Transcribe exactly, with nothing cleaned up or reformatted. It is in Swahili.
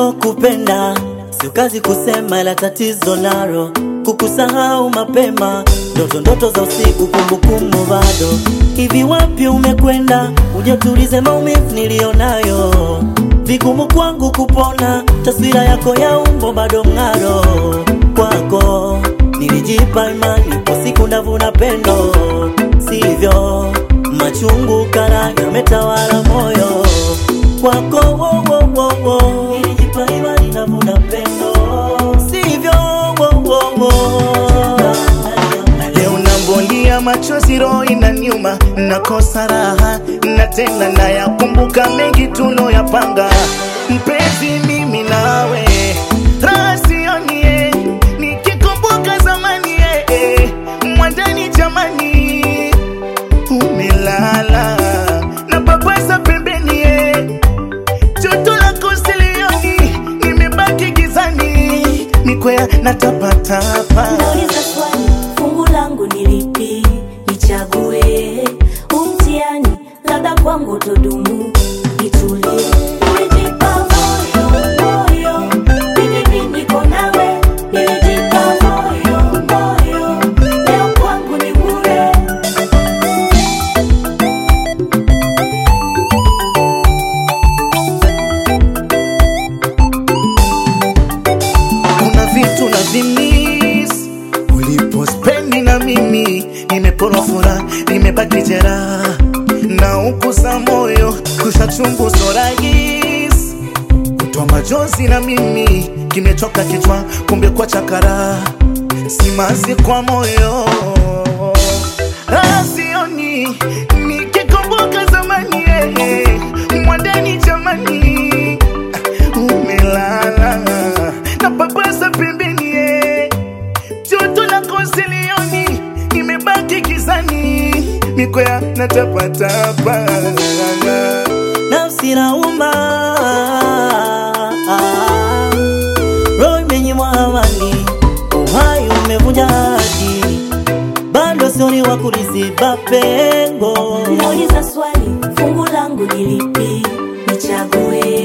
kupenda sio kazi kusema, ila tatizo naro kukusahau mapema. Ndoto ndoto za usiku, kumbukumbu bado. Hivi wapi umekwenda? Uje tulize maumivu nilionayo. Vigumu kwangu kupona, taswira yako ya umbo bado ngaro. Kwako nilijipa imani, kwa siku ndavuna pendo. Sivyo, machungu kara yametawala moyo. Kwako wo wo wo wo, nilijipa imani ndavuna pendo. Sivyo wo wo wo. Leo nambonia machozi roho inaniuma, nakosa raha na tena nayakumbuka mengi tuloyapanga. Mpenzi mimi nawe raha sioni, nikikumbuka zamani eh, mwandani jamani umelala na babasa pembeni eh, joto lako silioni, nimebaki gizani mikwea natapatapa. Nauliza swali, fungu langu nilipi? Nichague umtiani, labda kwangu todumu nitulie. Nilijipa moyo, moyo, bibi niko nawe. Nilijipa moyo, moyo, leo kwangu ni bure. Kuna vitu na vimis ulipospendi na mimi, nimeporwa furaha, nimebaki jeraha na ukusa moyo, kusha chungu so rahisi kutoa machozi na mimi, kimechoka kichwa kumbe kwa chakara, simanzi kwa moyo rasioni, nikikumbuka zamani eh, mwandani jamani umelala na babasa pembeni eh, joto lako silioni, nimebaki gizani mikwea natapatapa. Nafsi nauma, roho imenyimwa amani, uhai umevunja hadi, bado sioni wa kuliziba pengo. Nauliza swali, fungu langu nilipi? Nichague